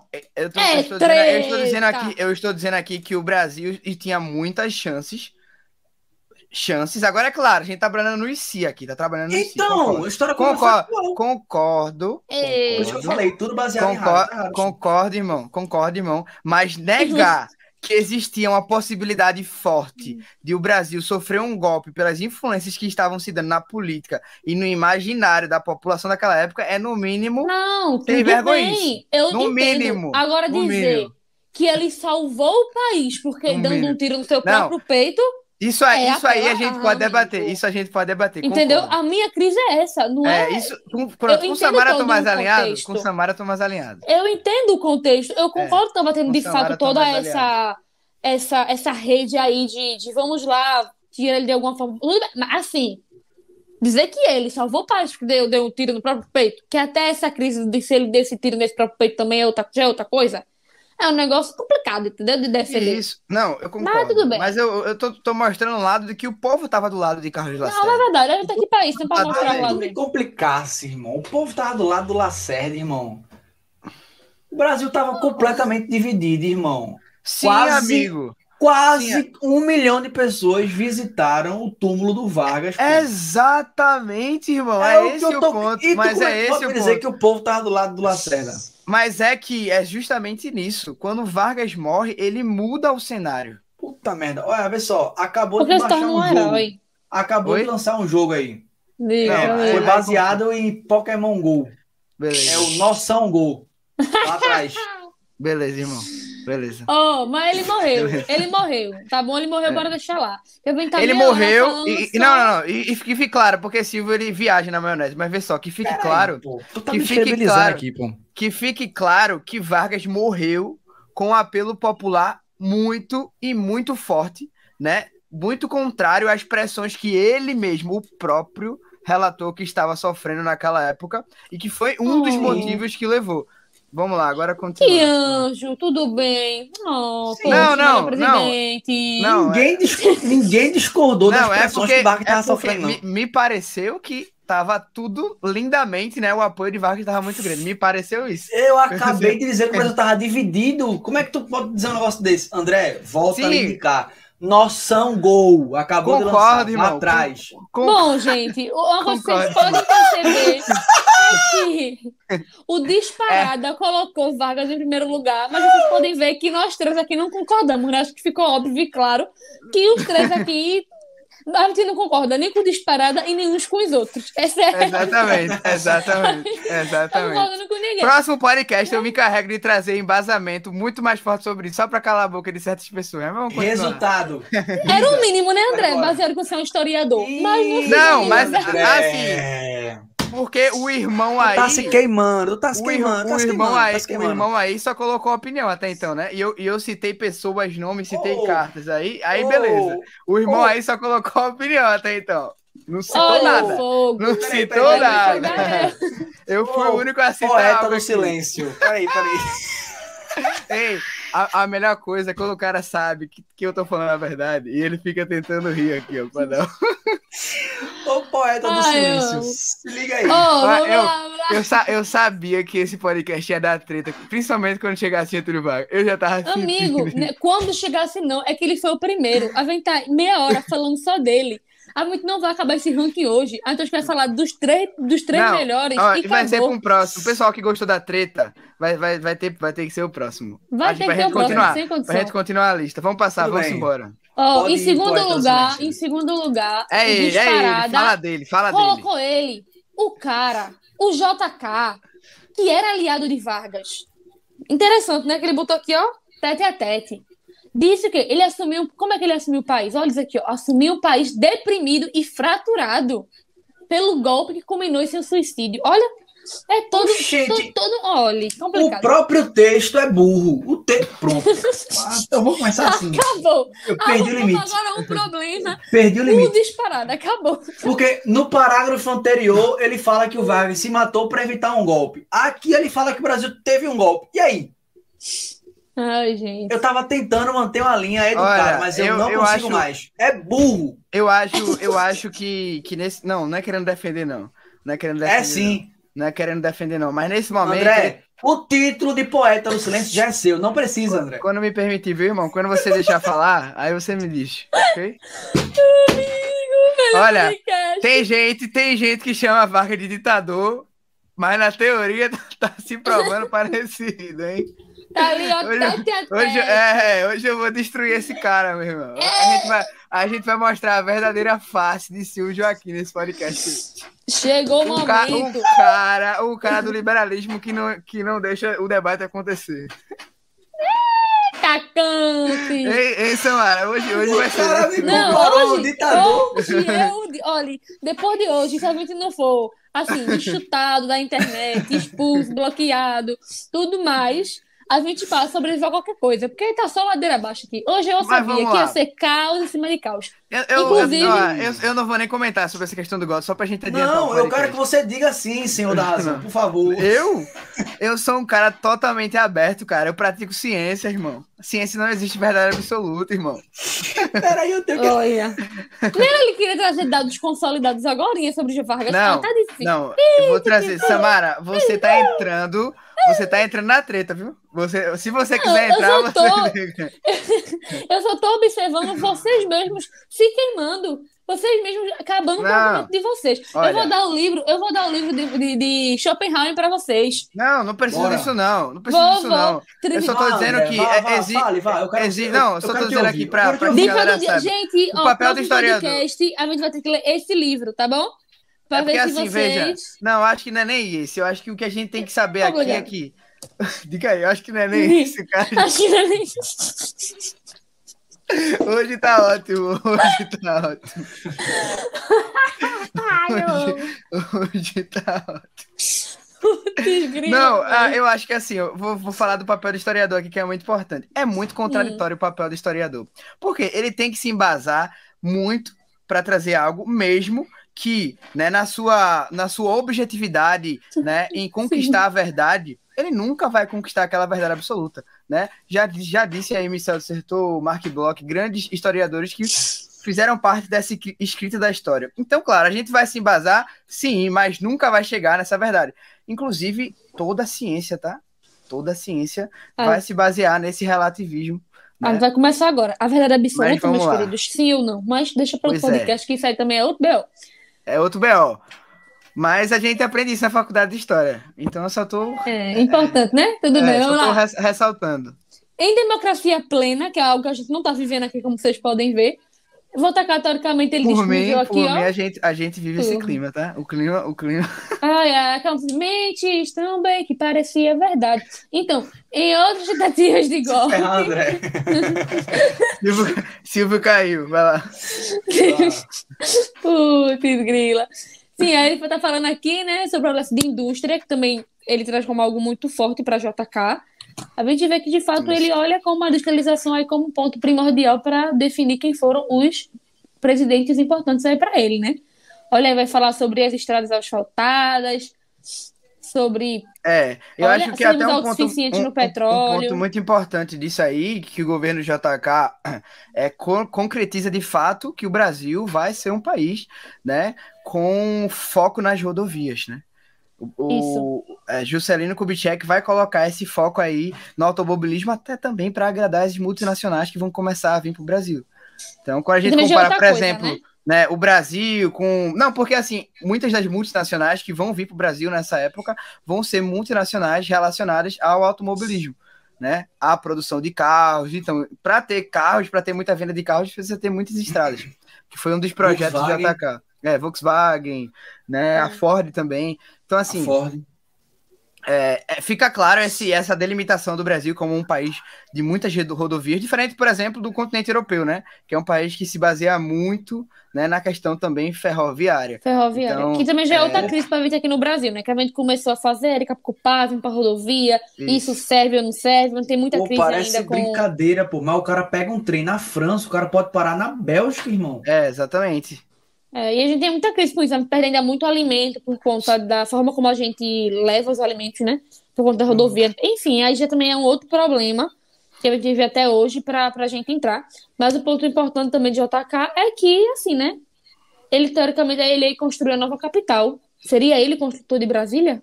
Eu estou dizendo aqui que o Brasil tinha muitas chances. Agora é claro, a gente tá trabalhando no IC aqui, Então, história contrafactual. Concordo. Por isso que eu falei, tudo baseado em errado. Concordo, irmão. Mas negar que existia uma possibilidade forte de o Brasil sofrer um golpe pelas influências que estavam se dando na política e no imaginário da população daquela época é, no mínimo, sem vergonha. Eu no entendo. Mínimo. Agora dizer que ele salvou o país porque dando um tiro no seu próprio peito... Isso aí a gente pode debater. Isso a gente pode debater. Entendeu? Concordo. A minha crise é essa, não é? Com Samara tô mais alinhado. Com Samara tô mais alinhado. Eu entendo o contexto. Eu concordo que estava tendo de fato toda essa rede aí de vamos lá, tira ele de alguma forma. Mas assim, dizer que ele salvou o país porque deu um tiro no próprio peito, que até essa crise de se ele desse tiro nesse próprio peito também é outra coisa. É um negócio complicado, entendeu? De defender. Isso. Não, eu concordo. Mas tudo bem. Mas eu tô mostrando um lado de que o povo tava do lado de Carlos Lacerda. Não, é verdade. A gente tá aqui pra isso, não pra mostrar o lado dele. Não me complicasse, irmão. O povo tava do lado do Lacerda, irmão. O Brasil tava completamente dividido, irmão. Sim, amigo. Quase 1 milhão de pessoas visitaram o túmulo do Vargas. Exatamente, irmão. É esse o ponto. Mas é esse o ponto. Dizer que o povo tava do lado do Lacerda. Mas é justamente nisso. Quando Vargas morre, ele muda o cenário. Puta merda. Olha, vê só. Acabou de baixar um jogo. Acabou de lançar um jogo aí. Foi baseado em Pokémon GO. Beleza. É o Noção GO. Lá atrás. Beleza, irmão. Beleza. Mas ele morreu. Ele morreu. Tá bom? Ele morreu, bora deixar lá. Ele morreu e que fique claro, porque Silvio ele viaja na maionese. Mas vê só, que fique claro. Que fique claro que Vargas morreu com um apelo popular muito e muito forte, né? Muito contrário às pressões que ele mesmo, o próprio, relatou que estava sofrendo naquela época e que foi um dos motivos que levou. Vamos lá, agora continua. Que anjo, tudo bem. Não. Ninguém discordou das pressões que Vargas estava sofrendo. Me pareceu que tava tudo lindamente, né? O apoio de Vargas estava muito grande. Me pareceu isso. Eu acabei de dizer que o Brasil estava dividido. Como é que tu pode dizer um negócio desse? André, volta a indicar. Noção GO. Acabou de lançar, irmão. Lá atrás. Bom, gente, uma coisa que vocês podem perceber é que o Disparada colocou Vargas em primeiro lugar, mas vocês podem ver que nós três aqui não concordamos, né? Acho que ficou óbvio e claro que os três aqui A gente não concorda nem com disparada e nem uns com os outros. Exatamente. Não concordando com ninguém. Próximo podcast eu me encarrego de trazer embasamento muito mais forte sobre isso, só pra calar a boca de certas pessoas. Resultado. Era o mínimo, né, André? Baseado com você é um historiador. Mas assim... Porque o irmão aí... Tu tá se queimando. O irmão aí só colocou opinião até então, né? E eu citei pessoas, nomes, citei cartas. Aí beleza. O irmão aí só colocou opinião até então. Não citou nada. Não citou nada. Eu fui o único a citar. Poeta do silêncio. Peraí. Ei, a melhor coisa é quando o cara sabe que eu tô falando a verdade e ele fica tentando rir aqui, ó, padrão. O poeta do silêncio. Se liga aí. Eu sabia que esse podcast ia dar treta, principalmente quando chegasse Getúlio Vargas. Eu já tava sentindo. Amigo, quando chegasse não, é que ele foi o primeiro. A gente tá meia hora falando só dele. A gente não vai acabar esse ranking hoje. A gente vai falar dos três melhores e vai ser para um próximo. O pessoal que gostou da treta vai ter que ser o próximo. Vai ter que ser o próximo, sem condição. Pra gente continuar a lista. Vamos passar, vamos embora. Em segundo lugar, é ele, fala dele. Colocou ele, o cara, o JK, que era aliado de Vargas. Interessante, né? Que ele botou aqui, ó, tete a tete. Disse que ele assumiu... Como é que ele assumiu o país? Olha isso aqui, ó. Assumiu o país deprimido e fraturado pelo golpe que culminou em seu suicídio. Olha, é todo... Olha, complicado. O próprio texto é burro. O texto... Pronto. Eu vou começar assim. Acabou. Eu perdi o limite. Agora um problema. Perdi o limite. Disparado, acabou. Porque no parágrafo anterior, ele fala que o Vargas se matou para evitar um golpe. Aqui ele fala que o Brasil teve um golpe. E aí? Ai, gente. Eu tava tentando manter uma linha educada, mas eu não consigo mais. É burro. Eu acho que nesse... Não é querendo defender, não. Não é querendo defender. É sim. Não é querendo defender, não. Mas nesse momento... André, o título de poeta do silêncio já é seu. Não precisa, André. Quando me permitir, viu, irmão? Quando você deixar falar, aí você me diz, ok? Olha, tem gente que chama a Vargas de ditador, mas na teoria tá se provando parecido, hein? Tá ali, ó, hoje eu vou destruir esse cara, meu irmão. A gente vai mostrar a verdadeira face de Silvio Joaquim nesse podcast. Chegou o momento. O cara do liberalismo que não deixa o debate acontecer. Cacante! Ei, Samara, hoje vai ser... Olha, depois de hoje, se a gente não for, assim, chutado da internet, expulso, bloqueado, tudo mais... A gente passa a sobreviver a qualquer coisa, porque tá só ladeira abaixo aqui. Hoje eu sabia que ia ser caos em cima de caos. Eu não vou nem comentar sobre essa questão do golpe, só pra gente adiantar. Não, eu quero que você diga sim, senhor da razão, por favor. Eu sou um cara totalmente aberto, cara. Eu pratico ciência, irmão. Ciência não existe verdade absoluta, irmão. Peraí, eu tenho que... Olha. Ele queria trazer dados consolidados agora sobre o Vargas. Não, tá difícil. Não, eu vou trazer. Samara, você tá entrando na treta, viu? Se você quiser entrar, eu só tô observando vocês mesmos se queimando. Vocês mesmos acabando com o argumento de vocês. Olha, eu vou dar o livro de Schopenhauer para vocês. Não precisa disso, não. Não precisa disso, não. Eu só tô dizendo que existe. Não, eu só tô dizendo aqui pra galera saber. Gente, o papel do historiador. Podcast, a gente vai ter que ler esse livro, tá bom? Pra ver se assim, vocês... veja. Não, acho que não é nem esse. Eu acho que o que a gente tem que saber aqui. Diga aí, eu acho que não é nem isso, cara. Acho que não é nem isso. Hoje tá ótimo. Hoje tá ótimo. Não, eu acho que assim, eu vou falar do papel do historiador aqui, que é muito importante. É muito contraditório o papel do historiador. Porque ele tem que se embasar muito para trazer algo mesmo que, né, na sua objetividade, né, em conquistar a verdade, ele nunca vai conquistar aquela verdade absoluta, né? Já disse aí Michel Certeau, Mark Bloch, grandes historiadores que fizeram parte dessa escrita da história. Então, claro, a gente vai se embasar, sim, mas nunca vai chegar nessa verdade. Inclusive, toda a ciência, tá? Toda a ciência vai se basear nesse relativismo. Né? Vai começar agora. A verdade absoluta, meus queridos, sim ou não? Mas deixa para o podcast, que isso aí também é outro B.O. É outro B.O. Mas a gente aprende isso na faculdade de História. Então eu só tô... importante, né? Tudo bem, vamos lá. Tô ressaltando. Em democracia plena, que é algo que a gente não tá vivendo aqui, como vocês podem ver, Vou tacar, teoricamente, ele descobriu aqui, ó. A gente vive esse clima, tá? O clima... Aquelas mentes tão bem que parecia verdade. Então, em outras tentativas de golpe... André. Silvio caiu, vai lá. Putz, grila. Sim, aí ele tá falando aqui, né, sobre o processo de indústria, que também ele traz como algo muito forte para JK. A gente vê que, de fato, ele olha como a industrialização aí como um ponto primordial para definir quem foram os presidentes importantes aí para ele, né? Olha, aí vai falar sobre as estradas asfaltadas, sobre... eu acho que até um ponto muito importante disso aí, que o governo JK concretiza de fato que o Brasil vai ser um país, né, com foco nas rodovias, né? O Juscelino Kubitschek vai colocar esse foco aí no automobilismo, até também para agradar as multinacionais que vão começar a vir para o Brasil. Então, quando a gente compara, por exemplo, né, o Brasil com... Não, porque assim, muitas das multinacionais que vão vir para o Brasil nessa época vão ser multinacionais relacionadas ao automobilismo, né? A produção de carros. Então, para ter carros, para ter muita venda de carros, precisa ter muitas estradas, que foi um dos projetos de JK. Volkswagen, né? A Ford também. Então, assim, fica claro essa delimitação do Brasil como um país de muitas rodovias, diferente, por exemplo, do continente europeu, né? Que é um país que se baseia muito, né, na questão também ferroviária. Então, que também já é outra crise para vir aqui no Brasil, né? Que a gente começou a fazer, Capicupa, vir para rodovia, isso serve ou não serve, não tem muita crise parece ainda. Brincadeira, pô, mas o cara pega um trem na França, o cara pode parar na Bélgica, irmão. Exatamente. E a gente tem muita crise com isso, a gente perdendo muito alimento por conta da forma como a gente leva os alimentos, né? Por conta da rodovia. Enfim, aí já também é um outro problema que a gente vive até hoje para a gente entrar. Mas o ponto importante também de JK é que, assim, né? Ele, teoricamente, ele construiu a nova capital. Seria ele construtor de Brasília?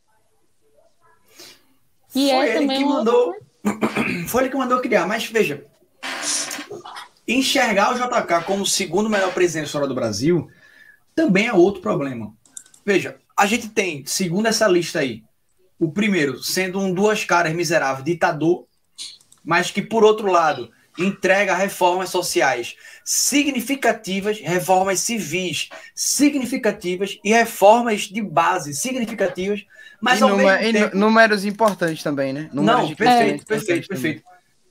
Foi ele que mandou criar, mas veja... Enxergar o JK como o segundo melhor presidente da história do Brasil também é outro problema. Veja, a gente tem, segundo essa lista aí, o primeiro sendo um duas caras miserável, ditador, mas que, por outro lado, entrega reformas sociais significativas, reformas civis significativas e reformas de base significativas, mas ao mesmo tempo... números importantes também, né? Perfeito.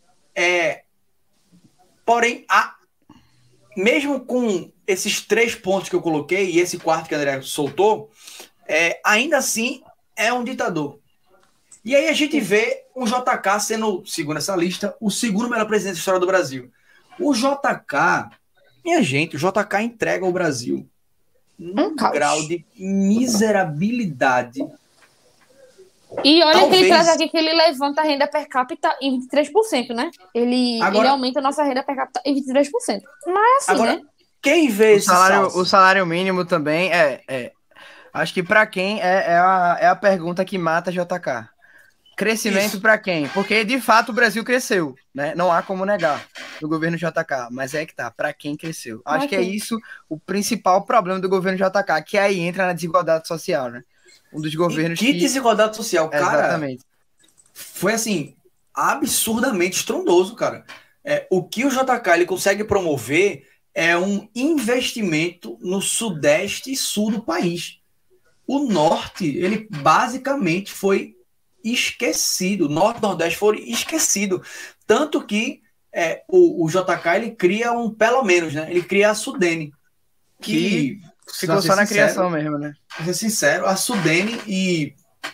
Porém, mesmo com esses 3 pontos que eu coloquei e esse quarto que o André soltou, ainda assim é um ditador. E aí a gente vê o JK sendo, segundo essa lista, o segundo melhor presidente da história do Brasil. O JK, minha gente, o JK entrega ao Brasil um grau de miserabilidade. E olha que ele traz aqui que ele levanta a renda per capita em 23%, né? Ele aumenta a nossa renda per capita em 23%. Mas assim, agora, né? Quem vê o salário mínimo também acho que para quem é a pergunta que mata JK. Crescimento para quem? Porque, de fato, o Brasil cresceu, né? Não há como negar no governo JK, mas para quem cresceu. Acho que é isso o principal problema do governo JK, que aí entra na desigualdade social, né? Um dos governos que desigualdade social, cara. Exatamente. Foi assim, absurdamente estrondoso, cara. O que o JK ele consegue promover é um investimento no sudeste e sul do país. O norte, ele basicamente foi esquecido. O norte e nordeste foram esquecidos. Tanto que o JK ele cria pelo menos, né? Ele cria a Sudene. Que ficou só na criação mesmo, né? Pra ser sincero, a Sudene e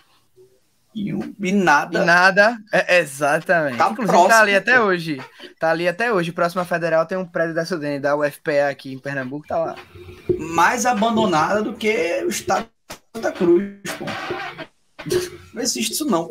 nada. E nada, exatamente. Tá Inclusive, próximo, tá ali até hoje. Tá ali até hoje. Próxima Federal tem um prédio da Sudene, da UFPA aqui em Pernambuco, tá lá. Mais abandonada do que o estado de Santa Cruz, pô. Não existe isso, não.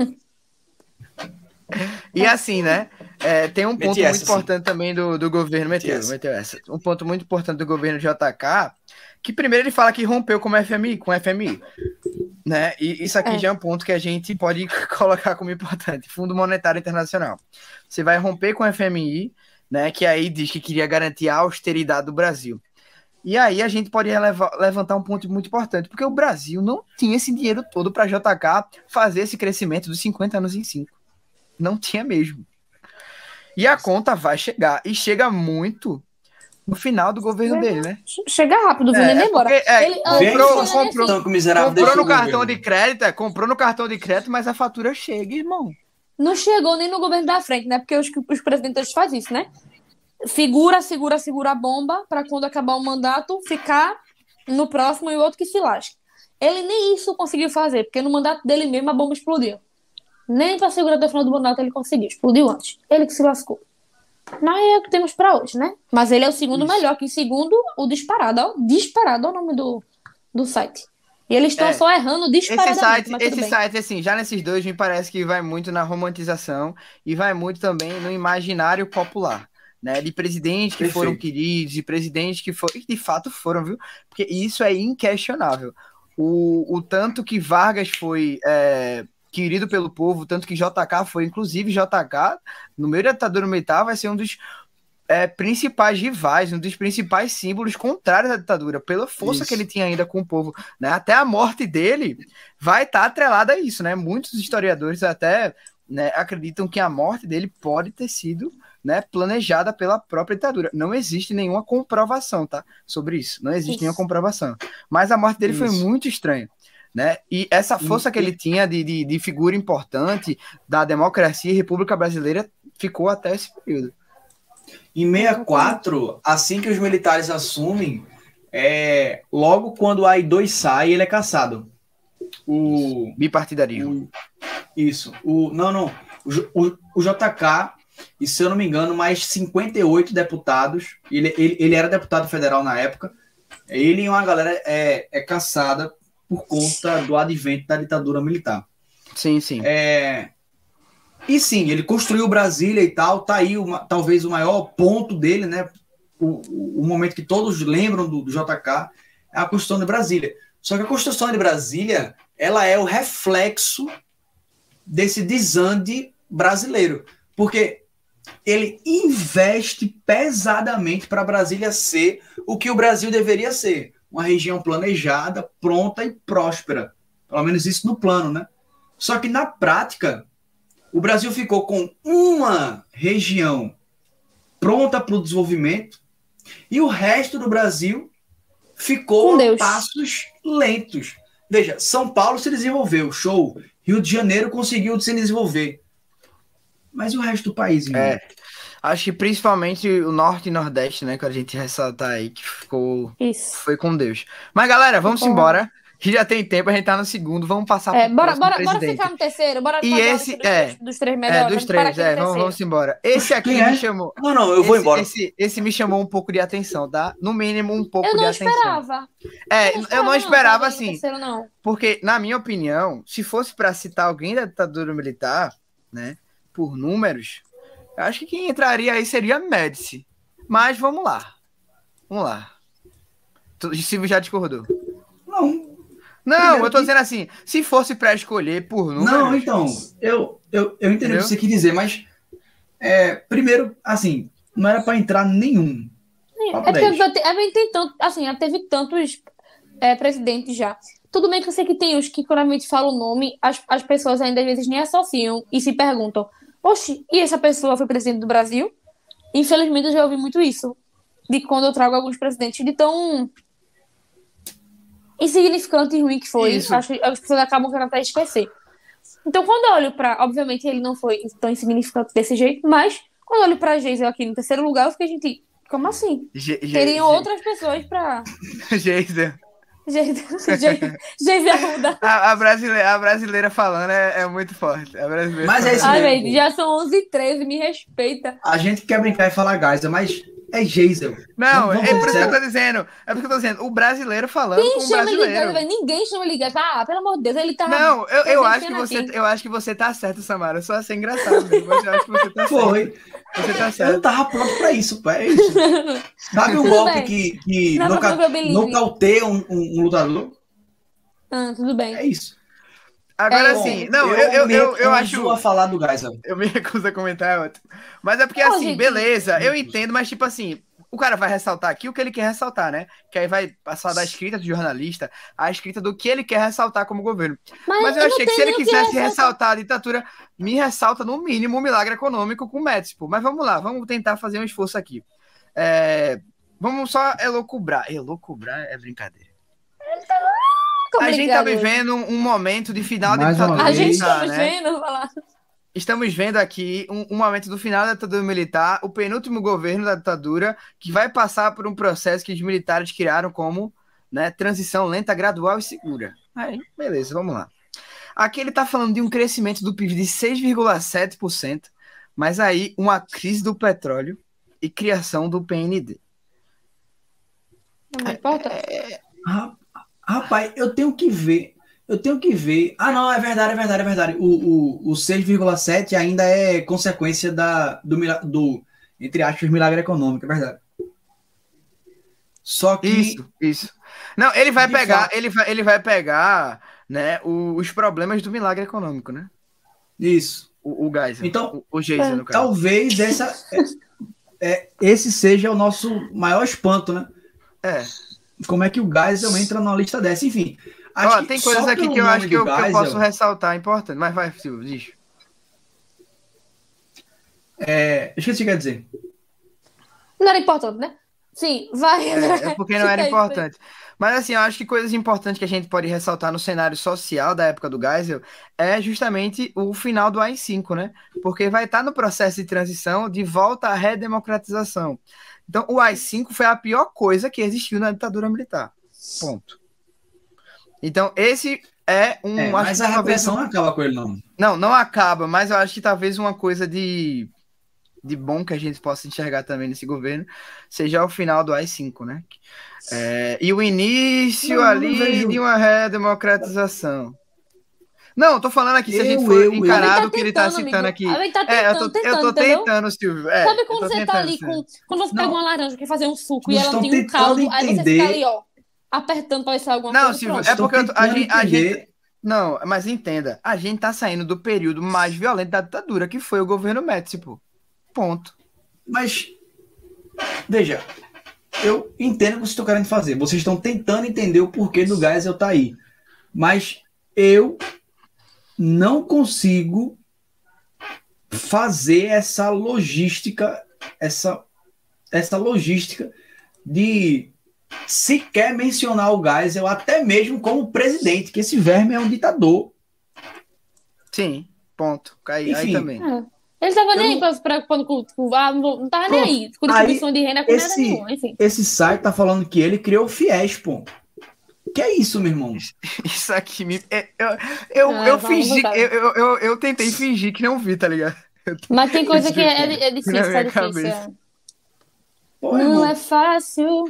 E assim, né? Tem um ponto muito importante também do governo. Meteu essa. Um ponto muito importante do governo JK, que primeiro ele fala que rompeu com o FMI, né? E isso aqui já é um ponto que a gente pode colocar como importante. Fundo Monetário Internacional. Você vai romper com o FMI, né? Que aí diz que queria garantir a austeridade do Brasil. E aí a gente pode levantar um ponto muito importante, porque o Brasil não tinha esse dinheiro todo para JK fazer esse crescimento dos 50 anos em 5. Não tinha mesmo. E a conta vai chegar, e chega muito No final do governo dele, né? Chega rápido, viu? Nem demora. Ele comprou no cartão de crédito, comprou no cartão de crédito, mas a fatura chega, irmão. Não chegou nem no governo da frente, né? Porque os presidentes fazem isso, né? Segura a bomba para quando acabar o mandato ficar no próximo e o outro que se lasque. Ele nem isso conseguiu fazer, porque no mandato dele mesmo a bomba explodiu. Nem para segurar até o final do mandato ele conseguiu. Explodiu antes. Ele que se lascou. Mas é o que temos para hoje, né? Mas ele é o segundo melhor, que em segundo o disparado. Ó, disparado é o nome do site. E eles estão só errando disparadamente. Esse site, assim, já nesses dois, me parece que vai muito na romantização e vai muito também no imaginário popular, né? De presidentes que foram queridos, de presidentes que foram, de fato foram, viu? Porque isso é inquestionável. O tanto que Vargas foi querido pelo povo, tanto que JK foi, inclusive JK, no meio da ditadura militar, vai ser um dos principais rivais, um dos principais símbolos contrários à ditadura, pela força que ele tinha ainda com o povo, né? Até a morte dele vai estar atrelada a isso, né? Muitos historiadores até, né, acreditam que a morte dele pode ter sido, né, planejada pela própria ditadura. Não existe nenhuma comprovação, tá? Sobre isso. Não existe nenhuma comprovação. Mas a morte dele foi muito estranha, né? E essa força que ele tinha de figura importante da democracia e República Brasileira ficou até esse período. Em 64, assim que os militares assumem, logo quando o AI-2 sai, ele é cassado. O bipartidarismo. O JK, e se eu não me engano, mais 58 deputados, ele era deputado federal na época, ele e uma galera é cassada por conta do advento da ditadura militar. Sim, sim. E sim, ele construiu Brasília e tal, tá aí talvez o maior ponto dele, né? O momento que todos lembram do JK é a construção de Brasília. Só que a construção de Brasília, ela é o reflexo desse desande brasileiro, porque ele investe pesadamente para Brasília ser o que o Brasil deveria ser, uma região planejada, pronta e próspera, pelo menos isso no plano, né? Só que na prática o Brasil ficou com uma região pronta para o desenvolvimento e o resto do Brasil ficou a passos lentos. Veja, São Paulo se desenvolveu, show. Rio de Janeiro conseguiu se desenvolver. Mas e o resto do país? Acho que principalmente o Norte e Nordeste, né, que a gente ressaltar aí, que foi com Deus. Mas galera, vamos embora. Que já tem tempo, a gente tá no segundo, vamos passar bora ficar no terceiro, bora e esse dos três melhores. Vamos embora. Esse aqui me chamou. Não, eu vou embora. Esse me chamou um pouco de atenção, tá? No mínimo um pouco de atenção. Eu não esperava assim. Terceiro, não. Porque, na minha opinião, se fosse para citar alguém da ditadura militar, né, por números, eu acho que quem entraria aí seria Médici. Mas vamos lá. O Silvio já discordou. Não, eu tô dizendo assim, se fosse para escolher por números... Não, então, eu entendo o que você quer dizer, mas primeiro, assim, não era para entrar nenhum. Tem tanto, assim, teve tantos presidentes já. Tudo bem que eu sei que tem os que, quando a gente fala o nome, as pessoas ainda às vezes nem associam e se perguntam, oxe, e essa pessoa foi presidente do Brasil? Infelizmente eu já ouvi muito isso, de quando eu trago alguns presidentes de tão insignificante e ruim que foi. Acho que as pessoas acabam querendo até esquecer. Então, quando eu olho para... Obviamente, ele não foi tão insignificante desse jeito, mas quando eu olho para Geisel aqui no terceiro lugar, eu fiquei, gente, como assim? Teriam outras pessoas para... Geisel Arruda. A brasileira falando é muito forte. Mas é isso mesmo. Já são 11h13, me respeita. A gente quer brincar e falar Geisel, mas... É Geisel. Não, é por isso que eu tô dizendo. O brasileiro falando com o brasileiro. Ninguém chama ele Geisel. Pelo amor de Deus, ele tá... Não, eu acho que você tá certo, Samara. Só assim engraçado mesmo. Eu acho que você tá certo. Você tá certo. Eu não tava pronto pra isso, pai. Sabe um golpe que nocauteia um lutador? Tudo bem. É isso. Agora sim, não, eu acho. A falar do Geisel. Eu me recuso a comentar, é ótimo. Mas é porque, assim, gente, beleza, eu entendo, mas, tipo assim, o cara vai ressaltar aqui o que ele quer ressaltar, né? Que aí vai passar da escrita do jornalista à escrita do que ele quer ressaltar como governo. Mas eu achei que se ele quisesse ressaltar a ditadura, me ressalta, no mínimo, um milagre econômico com o Médici, pô. Mas vamos lá, vamos tentar fazer um esforço aqui. Vamos só elocubrar. Elocubrar é brincadeira. A gente tá vivendo um momento de final da ditadura militar. A gente tá vivendo, Estamos vendo aqui um momento do final da ditadura militar, o penúltimo governo da ditadura, que vai passar por um processo que os militares criaram como, né, transição lenta, gradual e segura. Aí, beleza, vamos lá. Aqui ele está falando de um crescimento do PIB de 6,7%, mas aí uma crise do petróleo e criação do PND. Não importa. Rapaz, eu tenho que ver. Ah, não, é verdade. O 6,7 ainda é consequência do, entre aspas, milagre econômico, é verdade. Só que... Isso. Não, ele vai pegar, ele vai pegar, né, os problemas do milagre econômico, né? Isso. O Geisel. Então, o Geisel, no caso. Talvez esse seja o nosso maior espanto, né? Como é que o Geisel entra na lista dessa? Enfim... tem coisas aqui que eu acho que eu posso ressaltar, importante. Mas vai, Silvio, diz. Esqueci o que quer dizer. Não era importante, né? Sim, vai. É porque não era importante. Mas assim, eu acho que coisas importantes que a gente pode ressaltar no cenário social da época do Geisel é justamente o final do AI-5, né? Porque vai estar no processo de transição de volta à redemocratização. Então, o AI-5 foi a pior coisa que existiu na ditadura militar. Ponto. Então, esse é um... mas a repressão não acaba com ele, não. Não acaba, mas eu acho que talvez uma coisa de bom que a gente possa enxergar também nesse governo seja o final do AI-5, né? E o início de uma redemocratização. Não, tô falando aqui, se a gente for encarado o que ele tá citando aqui. Eu tô tentando, Silvio. Sabe quando você tá ali quando você pega uma laranja, quer fazer um suco e ela não tem um caldo, aí você fica ali, ó, apertando para ver se alguma coisa. Não, Silvio, é porque a gente... Não, mas entenda, a gente tá saindo do período mais violento da ditadura, que foi o governo Médici, pô. Ponto. Mas, veja, eu entendo o que vocês estão querendo fazer. Vocês estão tentando entender o porquê do Geisel tá aí. Mas eu não consigo fazer essa logística, essa logística de sequer mencionar o Geisel, até mesmo como presidente, que esse verme é um ditador. Sim, ponto. Aí também. Ele estava nem aí se preocupando com não estava nem aí. Com distribuição de renda, com nada nenhum, enfim. Esse site tá falando que ele criou o FIES, pô. Que é isso, meu irmão? Isso aqui me... Eu fingi... Eu tentei fingir que não vi, tá ligado? Mas tem coisa que é difícil, tá difícil. Pô, não é fácil.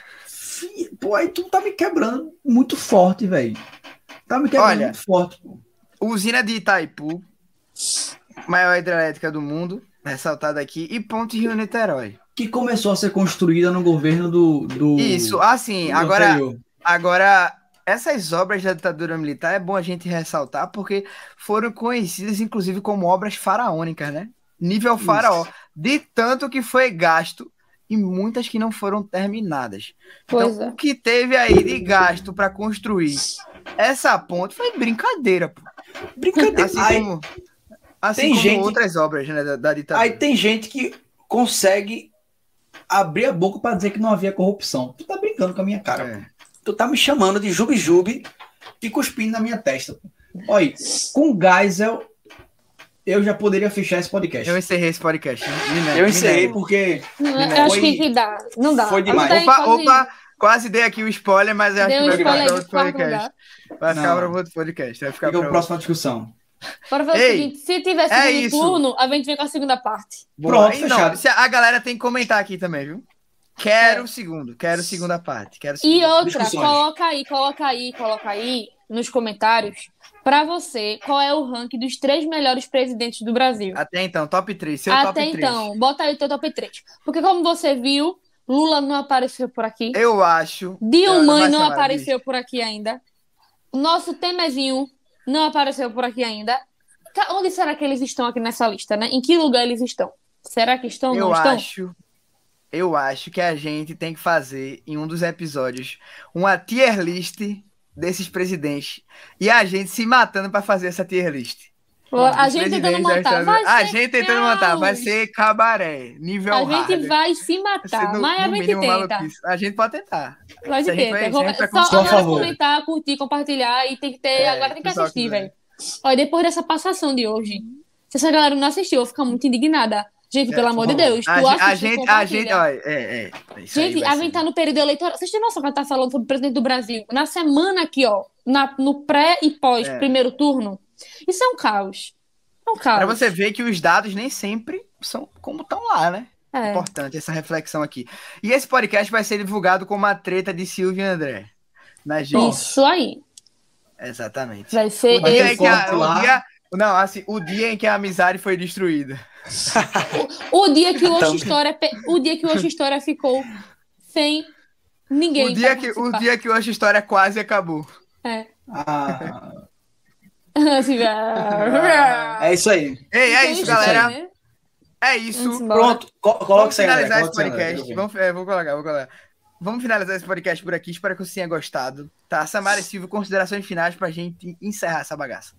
Pô, aí tu tá me quebrando muito forte, velho. Tá me quebrando muito forte, pô. Usina de Itaipu, maior hidrelétrica do mundo, ressaltada aqui, e Ponte Rio-Niterói. Que começou a ser construída no governo do Isso, assim, agora, essas obras da ditadura militar é bom a gente ressaltar, porque foram conhecidas, inclusive, como obras faraônicas, né? Nível faraó. De tanto que foi gasto e muitas que não foram terminadas. Então, o que teve aí de gasto para construir essa ponte foi brincadeira, pô. Brincadeira. Assim como outras obras, né, da ditadura. Aí tem gente que consegue abrir a boca para dizer que não havia corrupção. Tu tá brincando com a minha cara. Tu tá me chamando de jube-jube e cuspindo na minha testa. Olha, com Geisel, eu já poderia fechar esse podcast. Eu encerrei esse podcast. Eu encerrei porque... Eu acho que dá. Não dá. Foi demais. Opa, quase dei aqui o spoiler, mas eu acho que vai ficar para outro podcast. Vai ficar para outro podcast. Vai ficar para a próxima discussão. Para ver o seguinte, se tiver segundo turno, a gente vem com a segunda parte. Pronto, fechado. A galera tem que comentar aqui também, viu? Quero segunda parte. E outra, coloca aí nos comentários pra você qual é o ranking dos 3 melhores presidentes do Brasil. Até então, top 3. Até então, bota aí o teu top 3. Porque como você viu, Lula não apareceu por aqui. Eu acho. Dilma não apareceu por aqui ainda. O nosso Temerzinho não apareceu por aqui ainda. Onde será que eles estão aqui nessa lista, né? Em que lugar eles estão? Será que estão ou não estão? Eu acho que a gente tem que fazer, em um dos episódios, uma tier list desses presidentes. E a gente se matando para fazer essa tier list. A gente tentando montar. A gente tentando montar. Vai ser cabaré. Nível hard. A gente vai se matar. Mas a gente tenta. A gente pode tentar. A gente tenta. Só comentar, curtir, compartilhar. E tem que ter. Agora tem que assistir, velho. Olha, depois dessa passação de hoje, se essa galera não assistiu, eu vou ficar muito indignada. Gente, pelo amor de Deus. A gente, gente, a gente tá no período eleitoral. Vocês têm noção que ela tá falando sobre o presidente do Brasil? Na semana aqui, ó, no pré e pós primeiro turno. Isso é um caos. É um caos. Pra você ver que os dados nem sempre são como estão lá, né? É importante essa reflexão aqui. E esse podcast vai ser divulgado com uma treta de Silvio e André. Isso aí. Exatamente. Vai ser o dia em que a amizade foi destruída. O dia que o Oxa História ficou sem ninguém. O dia que o Oxa História quase acabou. É. É isso aí. Ei, é isso, galera. Né? É isso. Pronto, coloca isso aí. Vamos finalizar esse podcast. Vou colocar. Vamos finalizar esse podcast por aqui. Espero que você tenha gostado. Tá, Samara e Silvio, considerações finais pra gente encerrar essa bagaça.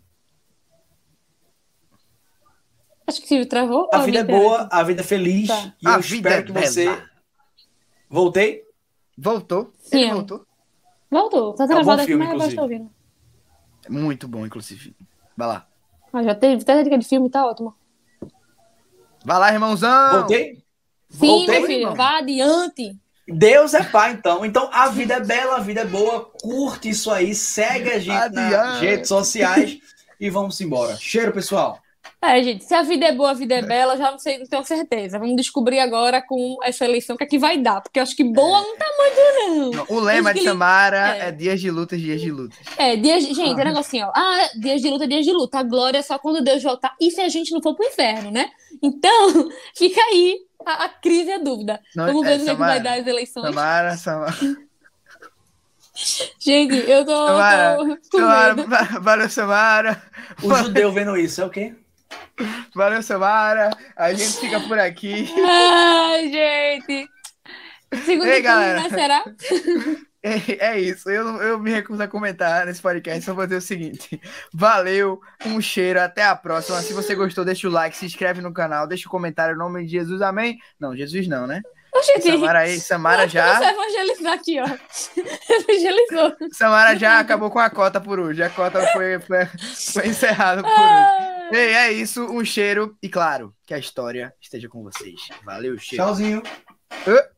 Acho que o Silvio travou. A vida é boa, a vida é feliz. Tá. E eu espero que você... Voltei? Voltou. Sim. Ele voltou. Voltou. Tá travado aqui, mas agora estou ouvindo. Muito bom, inclusive. Vai lá. Já teve até dica de filme, tá ótimo. Vai lá, irmãozão. Voltei? Sim, voltei, meu filho. Irmão. Vá adiante. Deus é pai, então. Então, a vida é bela, a vida é boa. Curte isso aí. Segue a gente nas redes sociais. E vamos embora. Cheiro, pessoal. Gente, se a vida é boa, a vida é bela, já não sei, não tenho certeza. Vamos descobrir agora com essa eleição o que é que vai dar, porque eu acho que boa não tá muito, não. O lema de Samara é dias de lutas, dias de lutas. Gente, é negocinho, ó. Dias de luta, dias de luta. A glória é só quando Deus voltar. E se a gente não for pro inferno, né? Então, fica aí a crise e a dúvida. Vamos ver como é que vai dar as eleições. Samara. Gente, eu tô valeu, Samara. O judeu vendo isso, é o quê? Valeu, Samara. A gente fica por aqui. Ai, gente. Segundo turno, né? Será? É isso. Eu me recuso a comentar nesse podcast. Só vou dizer o seguinte. Valeu, um cheiro. Até a próxima. Se você gostou, deixa o like, se inscreve no canal, deixa o comentário em nome de Jesus. Amém? Não, Jesus não, né? Samara já... Você evangelizar aqui, ó. Evangelizou. Samara já acabou com a cota por hoje. A cota foi encerrada por hoje. Ei, é isso. Um cheiro. E claro, que a história esteja com vocês. Valeu, cheiro. Tchauzinho.